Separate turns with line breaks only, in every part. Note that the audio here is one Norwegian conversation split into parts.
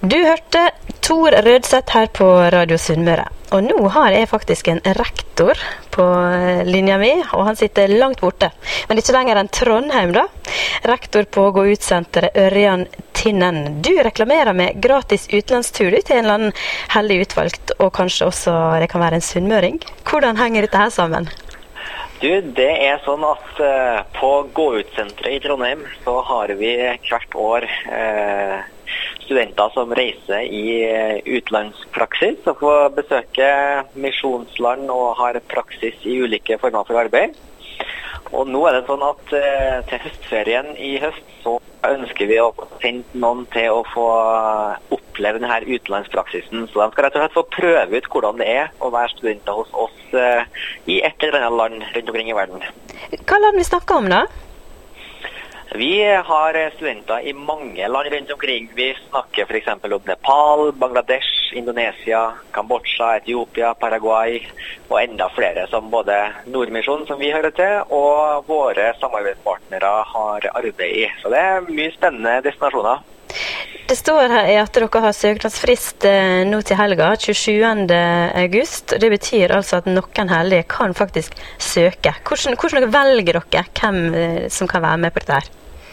Du hørte Tor Rødseth her på Radio Sunnmøre. Og nå har jeg faktisk en rektor på linja mi, og han sitter langt borte. Men ikke lenger enn Trondheim da. Rektor på Gå Ut-senteret Ørjan Tinnen. Du reklamerer med gratis utenlandstur til en eller annen heldig utvalgt, og kanskje også det kan være en sunnmøring. Hvordan henger dette her sammen?
Du, det sånn at på Gå Ut-senteret i Trondheim så har vi hvert år studenter som reiser i utlandspraksis og får besøke misjonsland og har praksis i ulike former for arbeid. Og nå det sånn at til høstferien i høst så ønsker vi å sende noen til å få oppleve denne utenlandspraksisen. Så de skal rett og slett få prøve ut hvordan det å være studenter hos oss i et eller annet land rundt omkring i verden.
Hva land vi snakker om da?
Vi har studenter i mange land rundt omkring. Vi snakker for eksempel om Nepal, Bangladesh, Indonesia, Kambodsja, Etiopia, Paraguay og enda flere som både Nordmisjon, som vi hører til, og våre samarbeidspartnere har arbeid i. Så det mye spennende destinasjoner.
Det står her at dere har søknadsfrist nå til helga, 27. august. Det betyr altså at noen heldige kan faktisk søke. Hvordan velger dere hvem som kan være med på dette her?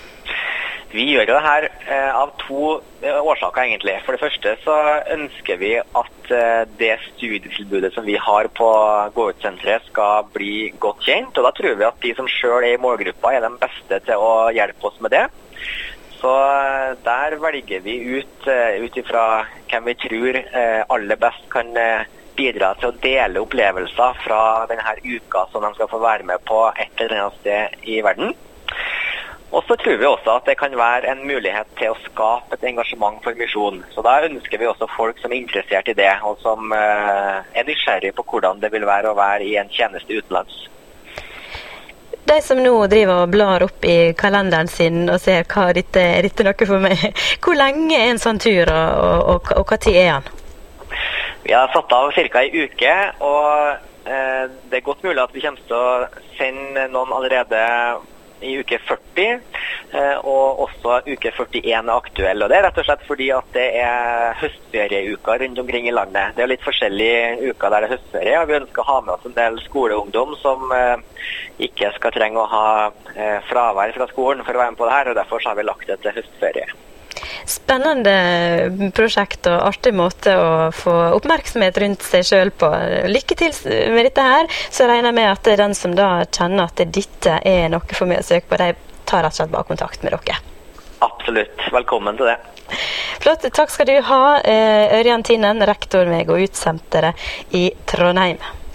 Vi gjør det her av to årsaker egentlig. For det første så ønsker vi at det studietilbudet som vi har på Gå Ut-senteret skal bli godt kjent, og da tror vi at de som selv i målgruppa de beste til å hjelpe oss med det. Så der velger vi ut ifra hvem vi tror aller best kan bidra til å dele opplevelser fra denne uka som de skal få være med på et eller annet sted i verden. Og så tror vi også at det kan være en mulighet til å skape et engasjement for misjon. Så da ønsker vi også folk som interessert i det, og som nysgjerrig på hvordan det vil være å være i en tjeneste utenlands.
De som nå driver og blar opp i kalenderen sin og ser hva dette noe for meg. Hvor lenge en sånn tur, og hva tid den?
Vi har satt av cirka en uke, og det godt mulig at vi kommer til å sende noen allerede i uke 40, og også uke 41 aktuell. Og det rett og slett fordi at det høstferieuker rundt omkring i landet. Det litt forskjellige uker der det høstferie, og vi ønsker å ha med oss en del skoleungdom som ikke skal trenge å ha fravær fra skolen for å være med på det her, og derfor har vi lagt det til høstferie.
Spennende prosjekt og artig måte å få oppmerksomhet rundt seg selv på. Lykke til med dette her, så regner jeg med at den som da kjenner at dette noe for meg å søke på, de tar rett og slett bare kontakt med dere.
Absolutt. Velkommen til det.
Flott. Takk skal du ha, Ørjan Tinnen, rektor med Gå Ut-senteret i Trondheim.